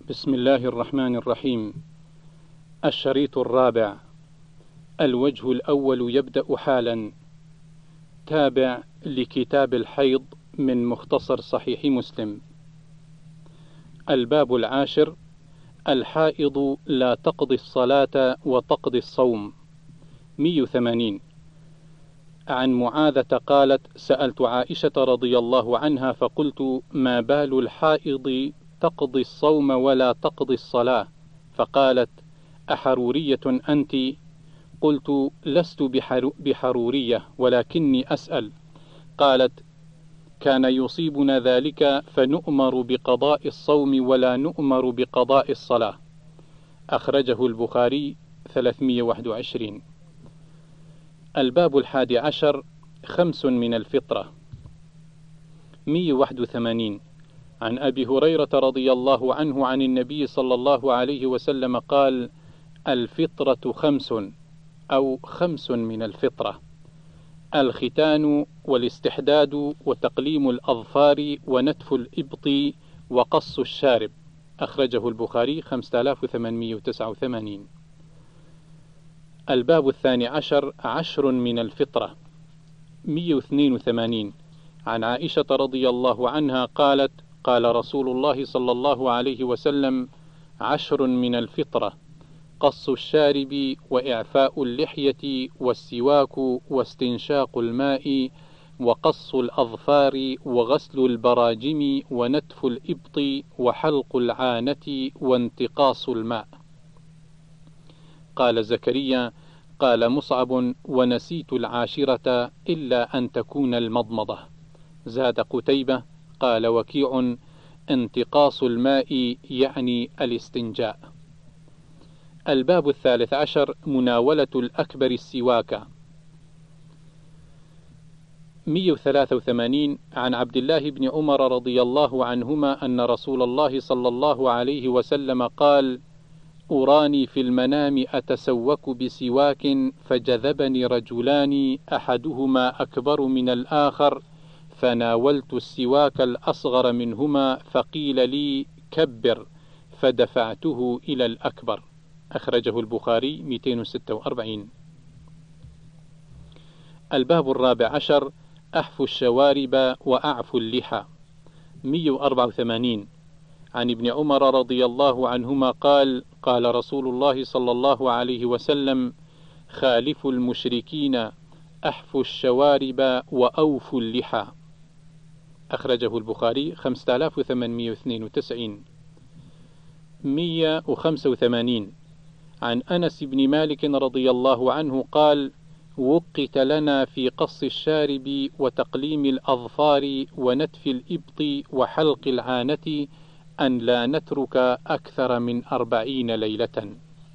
بسم الله الرحمن الرحيم. الشريط الرابع. الوجه الأول يبدأ حالا. تابع لكتاب الحيض من مختصر صحيح مسلم. الباب العاشر. الحائض لا تقضي الصلاة وتقضي الصوم. 180. عن معاذة قالت: سألت عائشة رضي الله عنها فقلت: ما بال الحائض تقضي الصوم ولا تقضي الصلاة؟ فقالت: أحرورية أنت؟ قلت: لست بحرورية ولكني أسأل. قالت: كان يصيبنا ذلك فنؤمر بقضاء الصوم ولا نؤمر بقضاء الصلاة. أخرجه البخاري 321. الباب 11. 5 من الفطرة. 181. عن أبي هريرة رضي الله عنه عن النبي صلى الله عليه وسلم قال: الفطرة 5 أو 5 من الفطرة: الختان والاستحداد وتقليم الأظفار ونتف الإبط وقص الشارب. أخرجه البخاري 5889. الباب 12. 10 من الفطرة. 182. عن عائشة رضي الله عنها قالت: قال رسول الله صلى الله عليه وسلم: 10 من الفطرة: قص الشارب وإعفاء اللحية والسواك واستنشاق الماء وقص الأظفار وغسل البراجم ونتف الإبط وحلق العانة وانتقاص الماء. قال زكريا: قال مصعب: ونسيت 10 إلا أن تكون المضمضة. زاد قتيبة: قال وكيع: انتقاص الماء يعني الاستنجاء. الباب 13. مناولة الأكبر السواك. 183. عن عبد الله بن عمر رضي الله عنهما أن رسول الله صلى الله عليه وسلم قال: أراني في المنام أتسوك بسواك فجذبني رجلان أحدهما أكبر من الآخر فناولت السواك الأصغر منهما فقيل لي: كبر، فدفعته إلى الأكبر. أخرجه البخاري 246. الباب 14. أحف الشوارب وأعف اللحى. 184. عن ابن عمر رضي الله عنهما قال: قال رسول الله صلى الله عليه وسلم: خالفوا المشركين، أحفوا الشوارب وأوفوا اللحى. أخرجه البخاري 5892. 185. عن أنس بن مالك رضي الله عنه قال: وقت لنا في قص الشارب وتقليم الأظفار ونتف الإبط وحلق العانة أن لا نترك أكثر من 40 ليلة.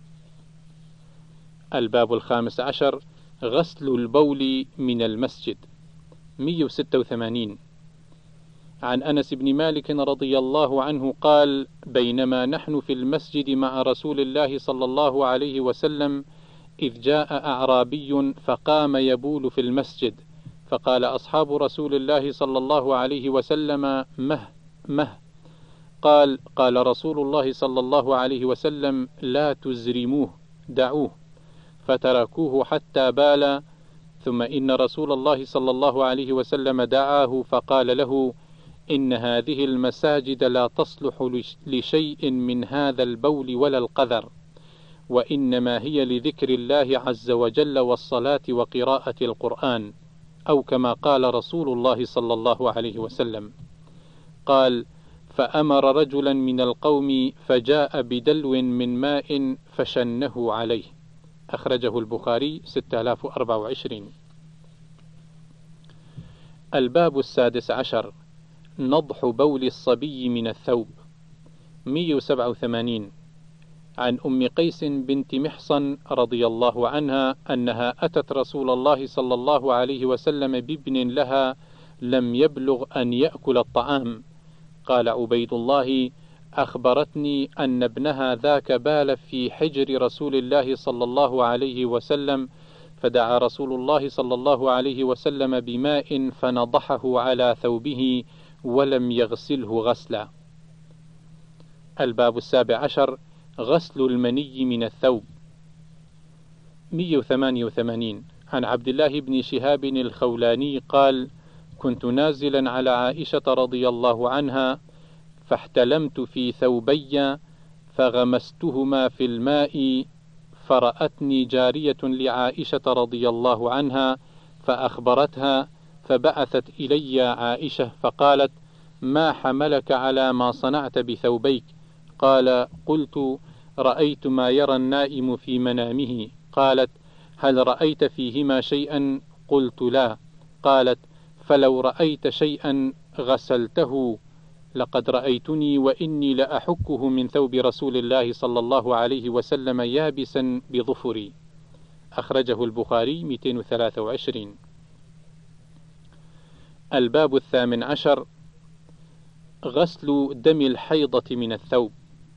الباب 15. غسل البول من المسجد. 186. عن أنس بن مالك رضي الله عنه قال: بينما نحن في المسجد مع رسول الله صلى الله عليه وسلم إذ جاء أعرابي فقام يبول في المسجد، فقال أصحاب رسول الله صلى الله عليه وسلم: مه. قال رسول الله صلى الله عليه وسلم: لا تزرموه، دعوه. فتركوه حتى بال، ثم إن رسول الله صلى الله عليه وسلم دعاه فقال له: إن هذه المساجد لا تصلح لشيء من هذا البول ولا القذر، وإنما هي لذكر الله عز وجل والصلاة وقراءة القرآن، أو كما قال رسول الله صلى الله عليه وسلم. قال: فأمر رجلا من القوم فجاء بدلو من ماء فشنه عليه. أخرجه البخاري 6024. الباب 16. نضح بول الصبي من الثوب. 187. عن أم قيس بنت محصن رضي الله عنها أنها أتت رسول الله صلى الله عليه وسلم بابن لها لم يبلغ أن يأكل الطعام. قال عبيد الله: أخبرتني أن ابنها ذاك بال في حجر رسول الله صلى الله عليه وسلم، فدعا رسول الله صلى الله عليه وسلم بماء فنضحه على ثوبه ولم يغسله غسلا. الباب 17 غسل المني من الثوب. 188 عن عبد الله بن شهاب الخولاني قال: كنت نازلا على عائشة رضي الله عنها فاحتلمت في ثوبي فغمستهما في الماء، فرأتني جارية لعائشة رضي الله عنها فأخبرتها، فبعثت إلي عائشة فقالت: ما حملك على ما صنعت بثوبيك؟ قال: قلت: رأيت ما يرى النائم في منامه. قالت: هل رأيت فيهما شيئا؟ قلت: لا. قالت: فلو رأيت شيئا غسلته، لقد رأيتني وإني لأحكه من ثوب رسول الله صلى الله عليه وسلم يابسا بظفري. أخرجه البخاري 223. الباب 18 غسل دم الحيضة من الثوب.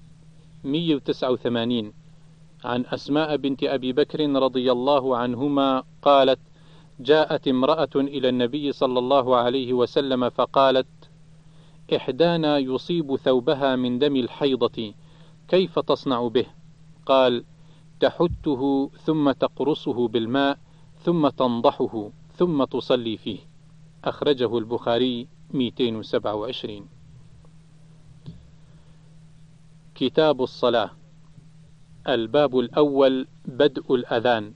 189 عن أسماء بنت أبي بكر رضي الله عنهما قالت: جاءت امرأة إلى النبي صلى الله عليه وسلم فقالت: إحدانا يصيب ثوبها من دم الحيضة، كيف تصنع به؟ قال: تحته ثم تقرصه بالماء ثم تنضحه ثم تصلي فيه. أخرجه البخاري 227. كتاب الصلاة. الباب الأول بدء الأذان.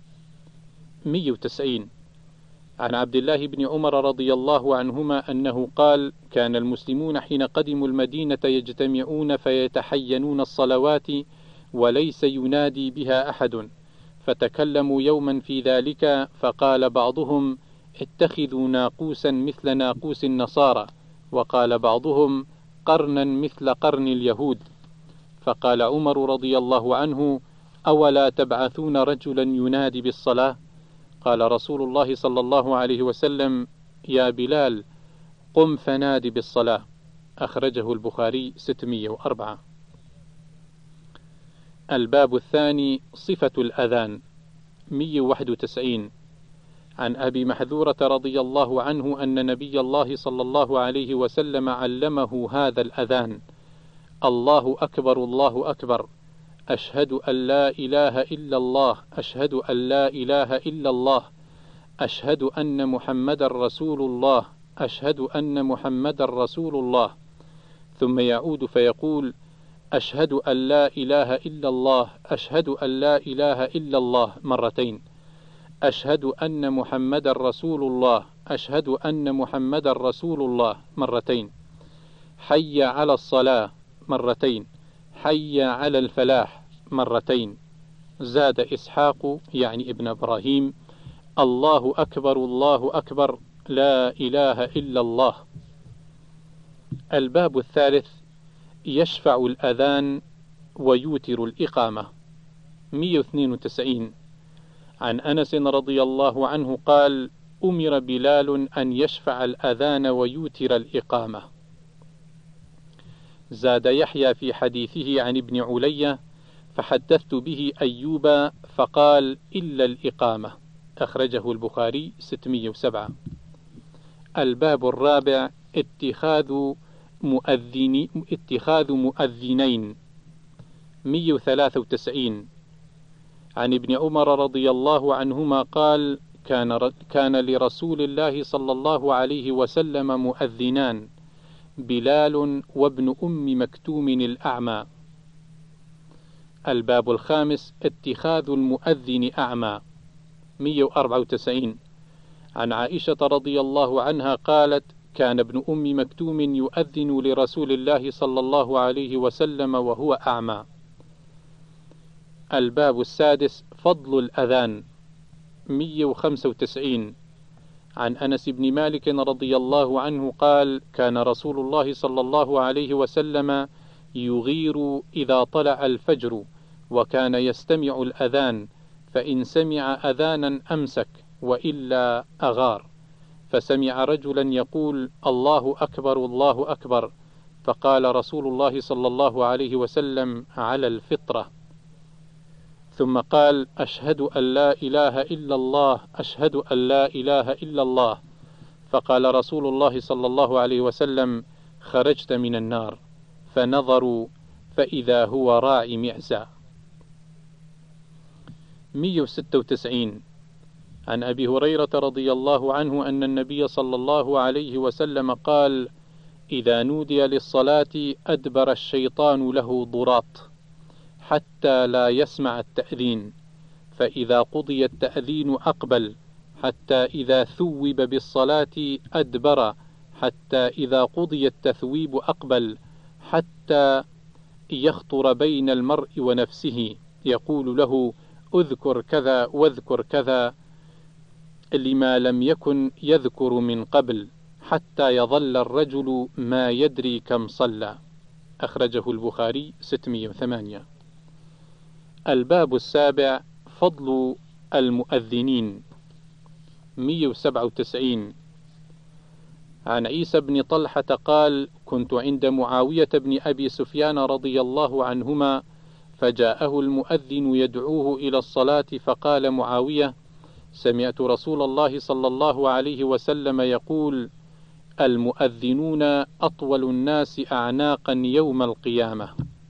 190 عن عبد الله بن عمر رضي الله عنهما أنه قال: كان المسلمون حين قدموا المدينة يجتمعون فيتحينون الصلوات وليس ينادي بها أحد، فتكلموا يوما في ذلك، فقال بعضهم: اتخذوا ناقوسا مثل ناقوس النصارى، وقال بعضهم: قرنا مثل قرن اليهود. فقال عمر رضي الله عنه: أولا تبعثون رجلا ينادي بالصلاة؟ قال رسول الله صلى الله عليه وسلم: يا بلال قم فنادي بالصلاة. أخرجه البخاري 604. الباب الثاني صفة الأذان. 191 عن أبي محذورة رضي الله عنه أن نبي الله صلى الله عليه وسلم علمه هذا الأذان: الله أكبر الله أكبر، أشهد أن لا إله إلا الله، أشهد أن لا إله إلا الله، أشهد أن محمدا رسول الله، أشهد أن محمدا رسول الله. ثم يعود فيقول: أشهد أن لا إله إلا الله، أشهد أن لا إله إلا الله مرتين، أشهد أن محمدا رسول الله، أشهد أن محمدا رسول الله مرتين، حي على الصلاة مرتين، حي على الفلاح مرتين. زاد إسحاق يعني ابن إبراهيم: الله أكبر الله أكبر، لا إله إلا الله. الباب الثالث يشفع الأذان ويوتر الإقامة. 192 عن أنس رضي الله عنه قال: أمر بلال أن يشفع الأذان ويوتر الإقامة. زاد يحيى في حديثه عن ابن علية: فحدثت به أيوب فقال: إلا الإقامة. أخرجه البخاري 607. الباب الرابع اتخاذ مؤذنين. 193 عن ابن عمر رضي الله عنهما قال: كان لرسول الله صلى الله عليه وسلم مؤذنان، بلال وابن أم مكتوم الأعمى. الباب الخامس اتخاذ المؤذن أعمى. 194 عن عائشة رضي الله عنها قالت: كان ابن أم مكتوم يؤذن لرسول الله صلى الله عليه وسلم وهو أعمى. الباب السادس فضل الأذان. 195 عن أنس بن مالك رضي الله عنه قال: كان رسول الله صلى الله عليه وسلم يغير إذا طلع الفجر، وكان يستمع الأذان، فإن سمع أذانا أمسك وإلا أغار. فسمع رجلا يقول: الله أكبر الله أكبر، فقال رسول الله صلى الله عليه وسلم: على الفطرة. ثم قال: أشهد أن لا إله إلا الله، أشهد أن لا إله إلا الله. فقال رسول الله صلى الله عليه وسلم: خرجت من النار. فنظروا فإذا هو راعي معزة. 196. عن أبي هريرة رضي الله عنه أن النبي صلى الله عليه وسلم قال: إذا نودي للصلاة أدبر الشيطان له ضراط حتى لا يسمع التأذين، فإذا قضي التأذين أقبل، حتى إذا ثوب بالصلاة أدبر، حتى إذا قضي التثويب أقبل، حتى يخطر بين المرء ونفسه يقول له: اذكر كذا واذكر كذا، لما لم يكن يذكر من قبل، حتى يظل الرجل ما يدري كم صلى. أخرجه البخاري 608. الباب السابع: فضل المؤذنين. 197. عن عيسى بن طلحة قال: كنت عند معاوية بن أبي سفيان رضي الله عنهما، فجاءه المؤذن يدعوه إلى الصلاة، فقال معاوية: سمعت رسول الله صلى الله عليه وسلم يقول: المؤذنون أطول الناس أعناقا يوم القيامة.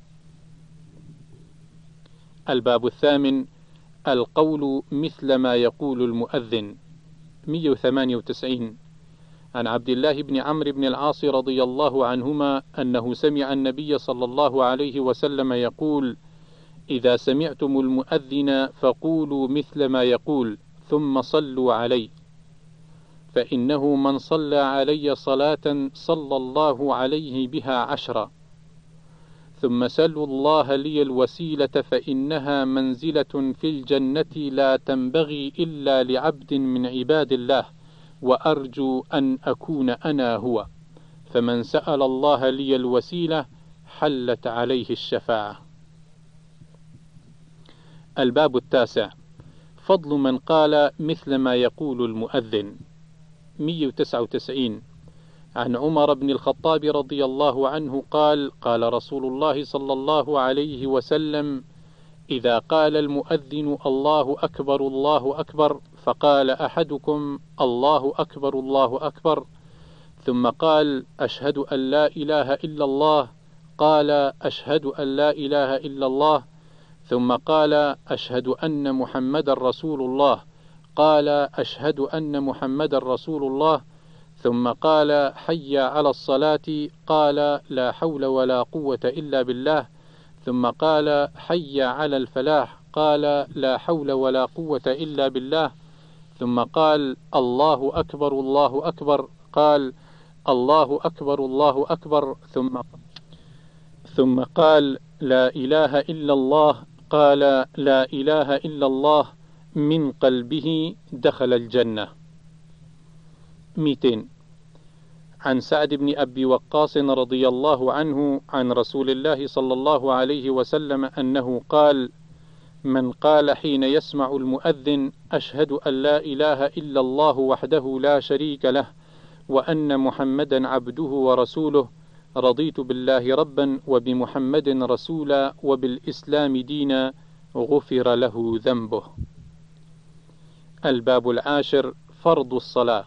الباب الثامن: القول مثل ما يقول المؤذن. 198. عن عبد الله بن عمرو بن العاص رضي الله عنهما أنه سمع النبي صلى الله عليه وسلم يقول: إذا سمعتم المؤذن فقولوا مثل ما يقول، ثم صلوا عليه، فإنه من صلى علي صلاة صلى الله عليه بها 10. ثم سلوا الله لي الوسيلة، فإنها منزلة في الجنة لا تنبغي إلا لعبد من عباد الله، وأرجو أن أكون أنا هو، فمن سأل الله لي الوسيلة حلت عليه الشفاعة. الباب التاسع: فضل من قال مثل ما يقول المؤذن. 199. عن عمر بن الخطاب رضي الله عنه قال: قال رسول الله صلى الله عليه وسلم: إذا قال المؤذن الله أكبر الله أكبر، فقال أحدكم الله أكبر الله أكبر، ثم قال: أشهد أن لا إله إلا الله، قال: أشهد أن لا إله إلا الله، ثم قال: أشهد أن محمد رسول الله، قال: أشهد أن محمد رسول الله، ثم قال: حي على الصلاة، قال: لا حول ولا قوة إلا بالله، ثم قال: حي على الفلاح، قال: لا حول ولا قوة إلا بالله، ثم قال: الله أكبر الله أكبر، قال: الله أكبر الله أكبر، ثم قال: لا إله إلا الله، قال: لا إله إلا الله، من قلبه دخل الجنة. 200. عن سعد بن أبي وقاص رضي الله عنه عن رسول الله صلى الله عليه وسلم أنه قال: من قال حين يسمع المؤذن: أشهد أن لا إله إلا الله وحده لا شريك له، وأن محمدا عبده ورسوله، رضيت بالله ربا وبمحمد رسولا وبالإسلام دينا، غفر له ذنبه. الباب العاشر: فرض الصلاة.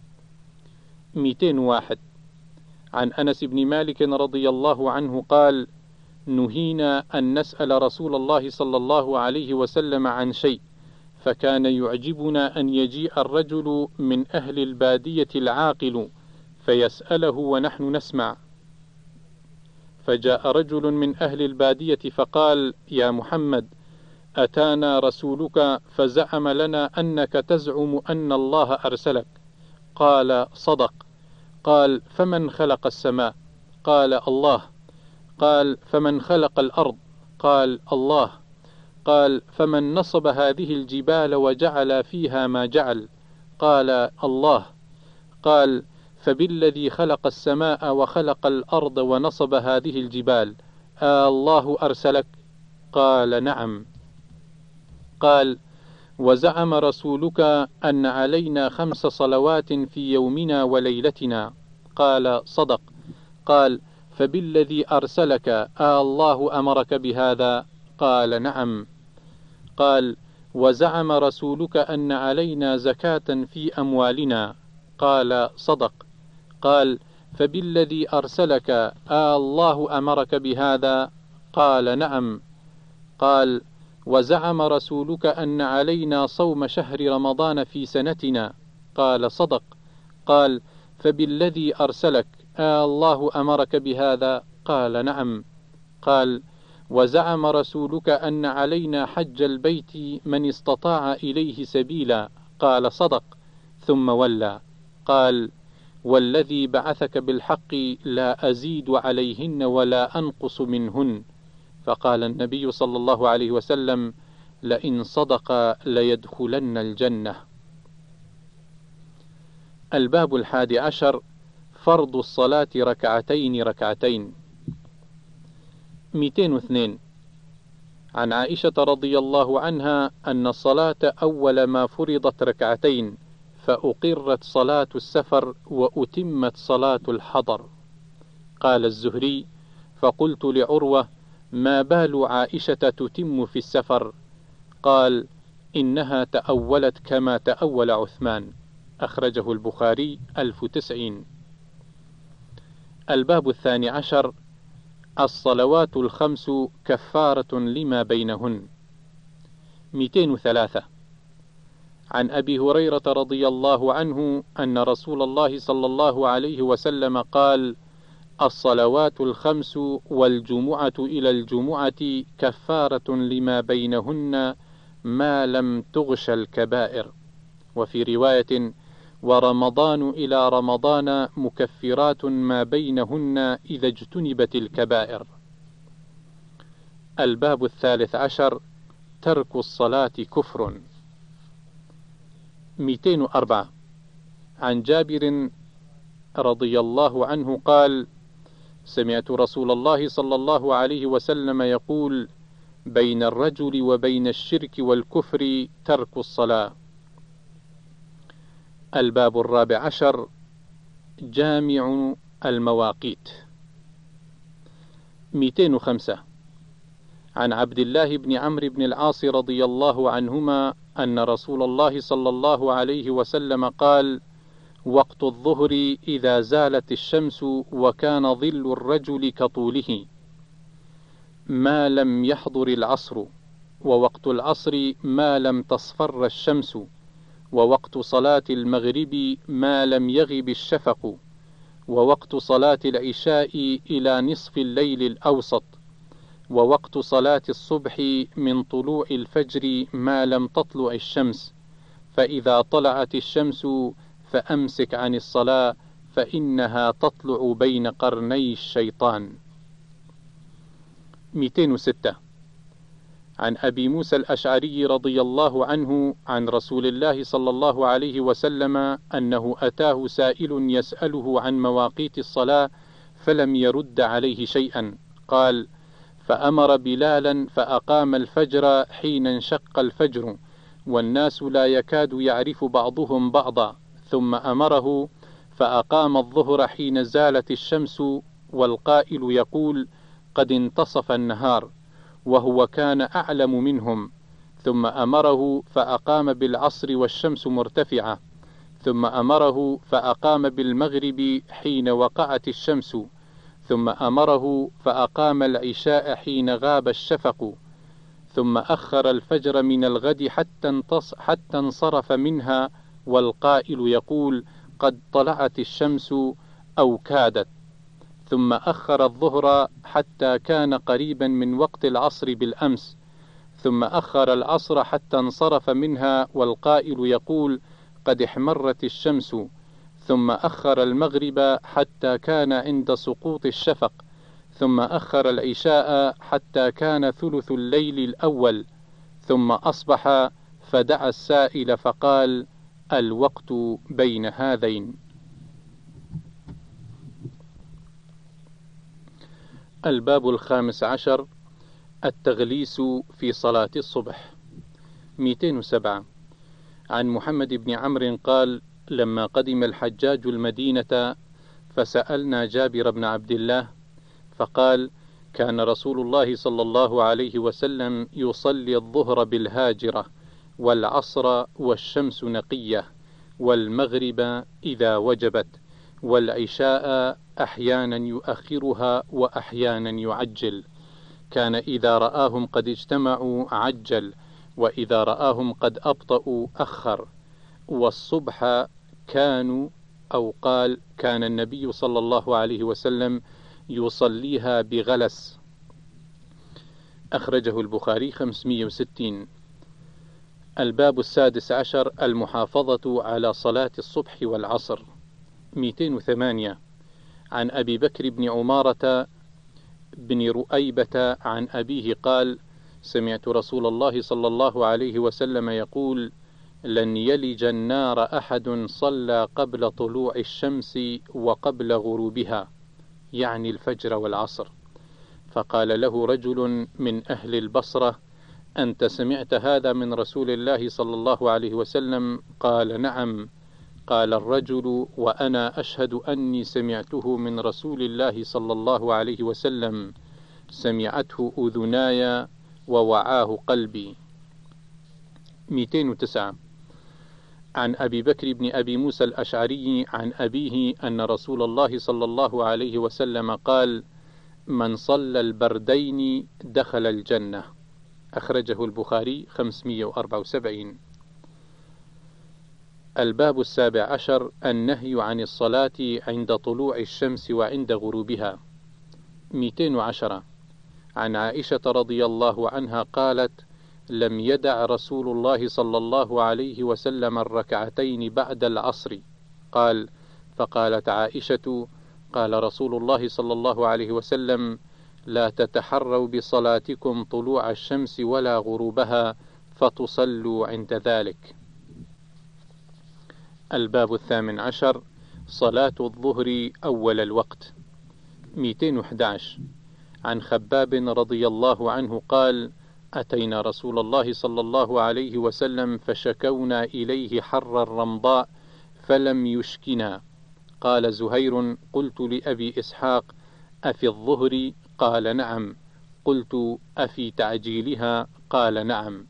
201. عن أنس بن مالك رضي الله عنه قال: نهينا أن نسأل رسول الله صلى الله عليه وسلم عن شيء، فكان يعجبنا أن يجيء الرجل من أهل البادية العاقل فيسأله ونحن نسمع. فجاء رجل من أهل البادية فقال: يا محمد، أتانا رسولك فزعم لنا أنك تزعم أن الله أرسلك. قال: صدق. قال: فمن خلق السماء؟ قال: الله. قال: فمن خلق الأرض؟ قال: الله. قال: فمن نصب هذه الجبال وجعل فيها ما جعل؟ قال: الله. قال: فبالذي خلق السماء وخلق الأرض ونصب هذه الجبال، الله أرسلك؟ قال: نعم. قال: وزعم رسولك أن علينا 5 صلوات في يومنا وليلتنا؟ قال: صدق. قال: فبالذي أرسلك الله أمرك بهذا؟ قال: نعم. قال: وزعم رسولك أن علينا زكاة في أموالنا؟ قال: صدق. قال: فبالذي أرسلك الله أمرك بهذا؟ قال نعم. قال: وزعم رسولك أن علينا صوم شهر رمضان في سنتنا. قال: صدق. قال: فبالذي أرسلك الله أمرك بهذا؟ قال: نعم. قال: وزعم رسولك أن علينا حج البيت من استطاع إليه سبيلا؟ قال: صدق. ثم ولى. قال: والذي بعثك بالحق لا أزيد عليهن ولا أنقص منهن. فقال النبي صلى الله عليه وسلم: لئن صدق ليدخلن الجنة. الباب 11: فرض الصلاة ركعتين ركعتين. 202. عن عائشة رضي الله عنها أن الصلاة أول ما فرضت ركعتين، فأقرت صلاة السفر وأتمت صلاة الحضر. قال الزهري: فقلت لعروة: ما بال عائشة تتم في السفر؟ قال: إنها تأولت كما تأول عثمان. أخرجه البخاري 1090. الباب 12: الصلوات الخمس كفارة لما بينهن. 203. عن أبي هريرة رضي الله عنه أن رسول الله صلى الله عليه وسلم قال: الصلوات الخمس والجمعة إلى الجمعة كفارة لما بينهن ما لم تغش الكبائر. وفي رواية: ورمضان إلى رمضان مكفرات ما بينهن إذا اجتنبت الكبائر. الباب 13: ترك الصلاة كفر. 204. عن جابر رضي الله عنه قال: سمعت رسول الله صلى الله عليه وسلم يقول: بين الرجل وبين الشرك والكفر ترك الصلاة. الباب 14: جامع المواقيت. 205. عن عبد الله بن عمرو بن العاص رضي الله عنهما أن رسول الله صلى الله عليه وسلم قال: وقت الظهر إذا زالت الشمس وكان ظل الرجل كطوله ما لم يحضر العصر، ووقت العصر ما لم تصفر الشمس، ووقت صلاة المغرب ما لم يغب الشفق، ووقت صلاة العشاء إلى نصف الليل الأوسط، ووقت صلاة الصبح من طلوع الفجر ما لم تطلع الشمس، فإذا طلعت الشمس فأمسك عن الصلاة فإنها تطلع بين قرني الشيطان. 206. عن أبي موسى الأشعري رضي الله عنه عن رسول الله صلى الله عليه وسلم أنه أتاه سائل يسأله عن مواقيت الصلاة فلم يرد عليه شيئا. قال: فأمر بلالا فأقام الفجر حين انشق الفجر والناس لا يكاد يعرف بعضهم بعضا، ثم أمره فأقام الظهر حين زالت الشمس والقائل يقول: قد انتصف النهار، وهو كان أعلم منهم، ثم أمره فأقام بالعصر والشمس مرتفعة، ثم أمره فأقام بالمغرب حين وقعت الشمس، ثم أمره فأقام العشاء حين غاب الشفق، ثم أخر الفجر من الغد حتى انصرف منها والقائل يقول: قد طلعت الشمس أو كادت، ثم أخر الظهر حتى كان قريبا من وقت العصر بالأمس، ثم أخر العصر حتى انصرف منها والقائل يقول: قد احمرت الشمس، ثم أخر المغرب حتى كان عند سقوط الشفق، ثم أخر العشاء حتى كان ثلث الليل الأول، ثم أصبح فدعا السائل فقال: الوقت بين هذين. الباب 15: التغليس في صلاة الصبح. 207. عن محمد بن عمرو قال: لما قدم الحجاج المدينة فسألنا جابر بن عبد الله فقال: كان رسول الله صلى الله عليه وسلم يصلي الظهر بالهاجرة، والعصر والشمس نقية، والمغرب إذا وجبت، والعشاء أحيانا يؤخرها وأحيانا يعجل، كان إذا رآهم قد اجتمعوا عجل، وإذا رآهم قد أبطأوا أخر. والصبح كانوا، أو قال كان النبي صلى الله عليه وسلم يصليها بغلس. أخرجه البخاري 560. الباب 16 المحافظة على صلاة الصبح والعصر. 208 عن أبي بكر بن عمارة بن رؤيبة عن أبيه قال: سمعت رسول الله صلى الله عليه وسلم يقول: لن يلج النار أحد صلى قبل طلوع الشمس وقبل غروبها، يعني الفجر والعصر. فقال له رجل من أهل البصرة: أنت سمعت هذا من رسول الله صلى الله عليه وسلم؟ قال: نعم. قال الرجل: وأنا أشهد أني سمعته من رسول الله صلى الله عليه وسلم، سمعته أذناي ووعاه قلبي. 209 عن أبي بكر بن أبي موسى الأشعري عن أبيه أن رسول الله صلى الله عليه وسلم قال: من صلى البردين دخل الجنة. أخرجه البخاري 574. الباب 17 النهي عن الصلاة عند طلوع الشمس وعند غروبها. 210 عن عائشة رضي الله عنها قالت: لم يدع رسول الله صلى الله عليه وسلم الركعتين بعد العصر. قال: فقالت عائشة: قال رسول الله صلى الله عليه وسلم: لا تتحروا بصلاتكم طلوع الشمس ولا غروبها، فتصلوا عند ذلك. الباب 18 صلاة الظهر أول الوقت. 211 عن خباب رضي الله عنه قال: أتينا رسول الله صلى الله عليه وسلم فشكونا إليه حر الرمضاء فلم يشكنا. قال زهير: قلت لأبي إسحاق: أفي الظهر؟ قال: نعم. قلت: أفي تعجيلها؟ قال: نعم.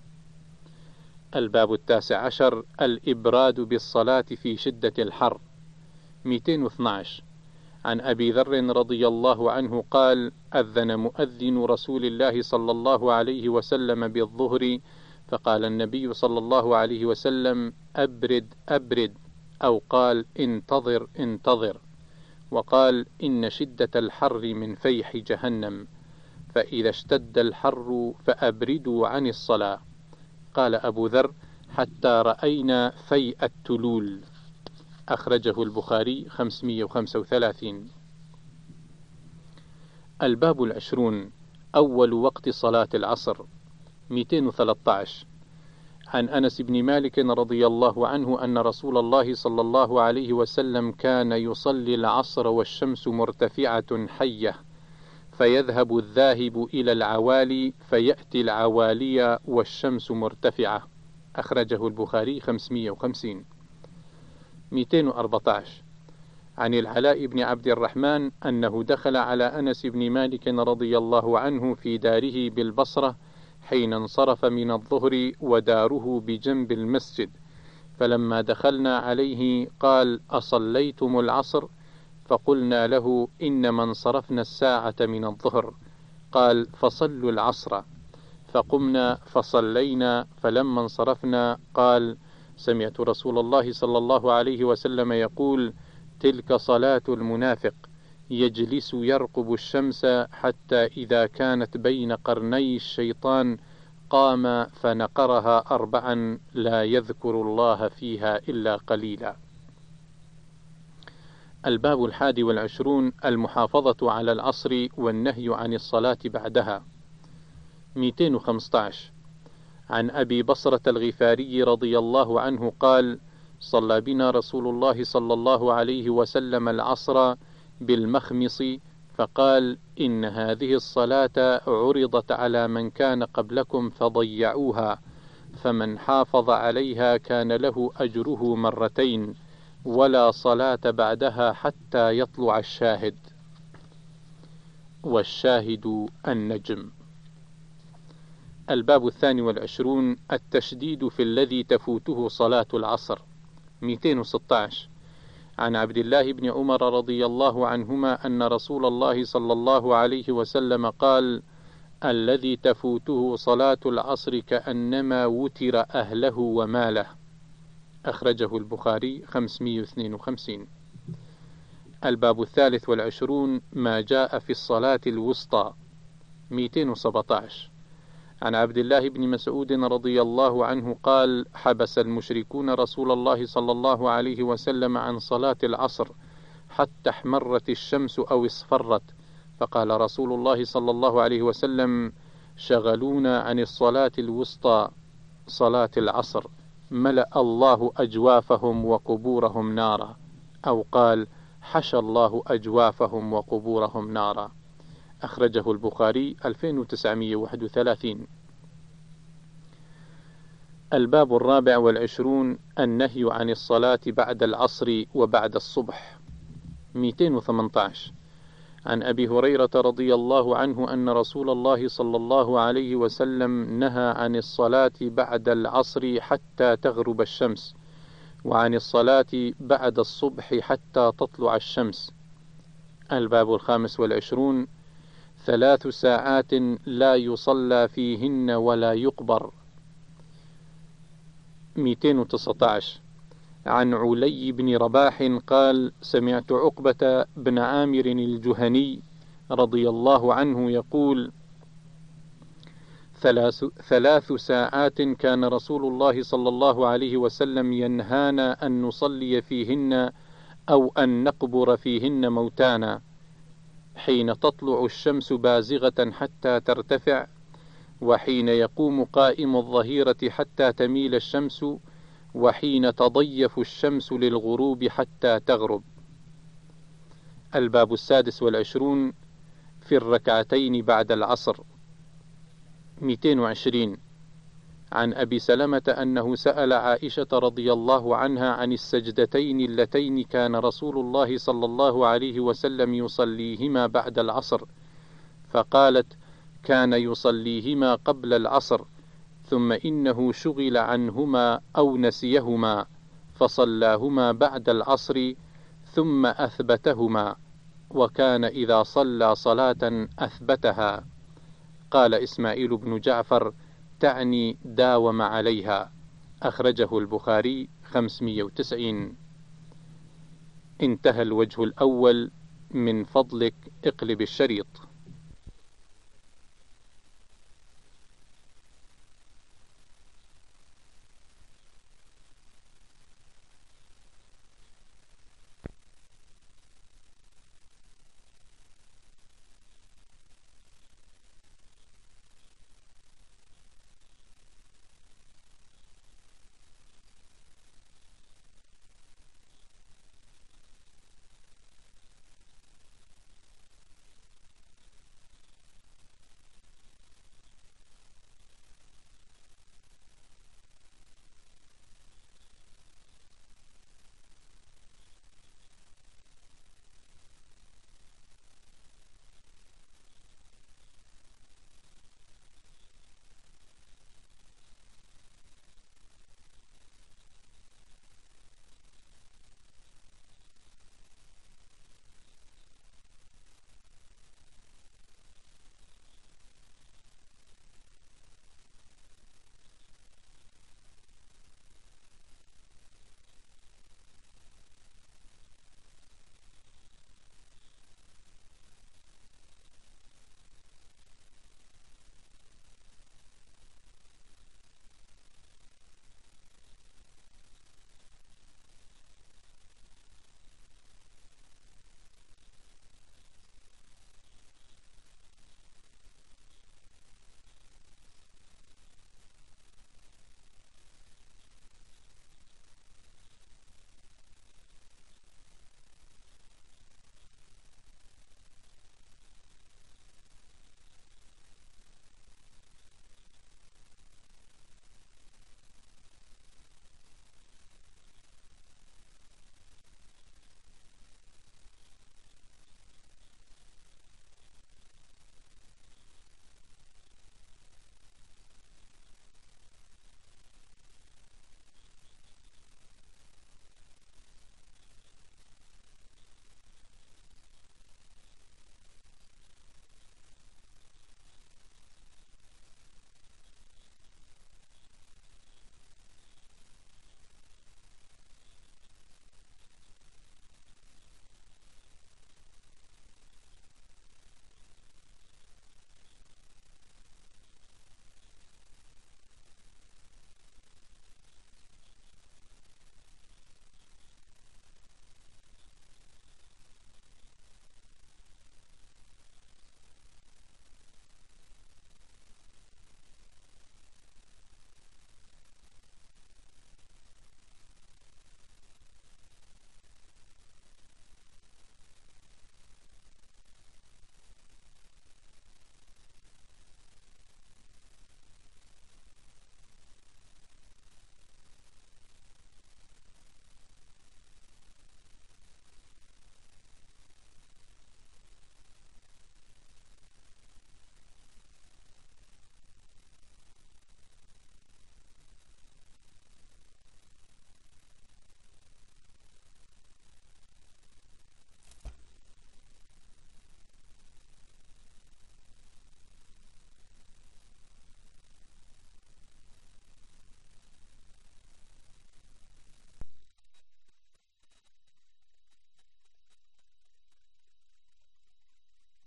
الباب 19 الإبراد بالصلاة في شدة الحر. 212 عن أبي ذر رضي الله عنه قال: أذن مؤذن رسول الله صلى الله عليه وسلم بالظهر، فقال النبي صلى الله عليه وسلم: أبرد أبرد، أو قال: انتظر انتظر، وقال: إن شدة الحر من فيح جهنم، فإذا اشتد الحر فأبردوا عن الصلاة. قال أبو ذر: حتى رأينا فيء التلول. أخرجه البخاري 535. الباب 20 أول وقت صلاة العصر. 213 عن أنس بن مالك رضي الله عنه أن رسول الله صلى الله عليه وسلم كان يصلي العصر والشمس مرتفعة حية، فيذهب الذاهب إلى العوالي فيأتي العوالي والشمس مرتفعة. أخرجه البخاري 550. 214 عن العلاء بن عبد الرحمن أنه دخل على أنس بن مالك رضي الله عنه في داره بالبصرة حين انصرف من الظهر وداره بجنب المسجد، فلما دخلنا عليه قال: أصليتم العصر؟ فقلنا له: إنما انصرفنا الساعة من الظهر. قال: فصلوا العصر. فقمنا فصلينا، فلما انصرفنا قال: سمعت رسول الله صلى الله عليه وسلم يقول: تلك صلاة المنافق، يجلس يرقب الشمس حتى إذا كانت بين قرني الشيطان قام فنقرها 4 لا يذكر الله فيها إلا قليلا. الباب 21 المحافظة على العصر والنهي عن الصلاة بعدها. 215 عن أبي بصرة الغفاري رضي الله عنه قال: صلى بنا رسول الله صلى الله عليه وسلم العصر بالمخمص، فقال: إن هذه الصلاة عرضت على من كان قبلكم فضيعوها، فمن حافظ عليها كان له أجره 2 مرتين، ولا صلاة بعدها حتى يطلع الشاهد. والشاهد النجم. الباب 22 التشديد في الذي تفوته صلاة العصر. 216 عن عبد الله بن عمر رضي الله عنهما أن رسول الله صلى الله عليه وسلم قال: الذي تفوته صلاة العصر كأنما وتر أهله وماله. أخرجه البخاري 552. الباب 23 ما جاء في الصلاة الوسطى. 217 عن عبد الله بن مسعود رضي الله عنه قال: حبس المشركون رسول الله صلى الله عليه وسلم عن صلاة العصر حتى احمرت الشمس أو اصفرت، فقال رسول الله صلى الله عليه وسلم: شغلونا عن الصلاة الوسطى صلاة العصر، ملأ الله أجوافهم وقبورهم نارا، أو قال: حشى الله أجوافهم وقبورهم نارا. أخرجه البخاري 2931. الباب 24 النهي عن الصلاة بعد العصر وبعد الصبح. 218 عن أبي هريرة رضي الله عنه أن رسول الله صلى الله عليه وسلم نهى عن الصلاة بعد العصر حتى تغرب الشمس، وعن الصلاة بعد الصبح حتى تطلع الشمس. الباب 25 3 ساعات لا يصلى فيهن ولا يقبر. 219 عن علي بن رباح قال: سمعت عقبة بن عامر الجهني رضي الله عنه يقول: 3 ساعات كان رسول الله صلى الله عليه وسلم ينهانا أن نصلي فيهن أو أن نقبر فيهن موتانا: حين تطلع الشمس بازغة حتى ترتفع، وحين يقوم قائم الظهيرة حتى تميل الشمس، وحين تضيف الشمس للغروب حتى تغرب. الباب 26 في الركعتين بعد العصر. 220 عن أبي سلمة أنه سأل عائشة رضي الله عنها عن السجدتين اللتين كان رسول الله صلى الله عليه وسلم يصليهما بعد العصر، فقالت: كان يصليهما قبل العصر، ثم إنه شغل عنهما أو نسيهما فصلاهما بعد العصر ثم أثبتهما، وكان إذا صلى صلاة أثبتها. قال إسماعيل بن جعفر: تعني داوم عليها. أخرجه البخاري 590. انتهى الوجه الأول. من فضلك اقلب الشريط.